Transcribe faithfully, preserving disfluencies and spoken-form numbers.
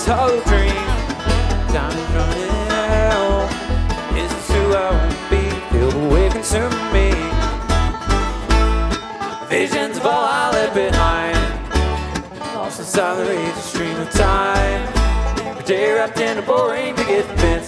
tall dream. Time is running out. Is this who I want to be? Feel the way consume me. Visions of all I left behind, lost inside the raging stream of time. Every day wrapped in a boring picket fence.